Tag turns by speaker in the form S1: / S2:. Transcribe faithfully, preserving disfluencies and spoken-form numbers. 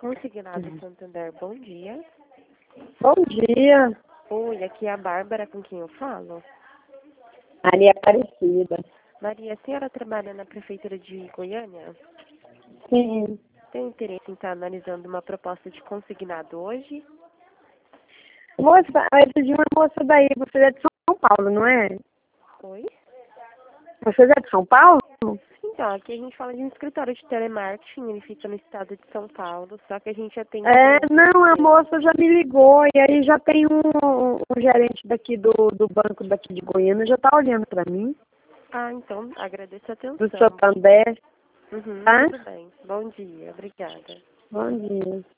S1: Consignado Santander, bom dia.
S2: Bom dia,
S1: Oi, aqui é a Bárbara, com quem eu falo.
S2: Maria Aparecida.
S1: Maria, a senhora trabalha na Prefeitura de Goiânia?
S2: Sim.
S1: Tem interesse em estar analisando uma proposta de consignado hoje?
S2: Moça, eu pedi uma moça daí, você é de São Paulo, não é?
S1: Oi?
S2: Você é de São Paulo?
S1: Então, aqui a gente fala de um escritório de telemarketing, ele fica no estado de São Paulo, só que a gente atende...
S2: É, não, a moça já me ligou e aí já tem um, um gerente daqui do, do banco daqui de Goiânia, já tá olhando pra mim,
S1: Ah, então, agradeço a atenção.
S2: do Santander,
S1: Uhum,
S2: tá?
S1: tudo bem. Bom dia, obrigada.
S2: Bom dia.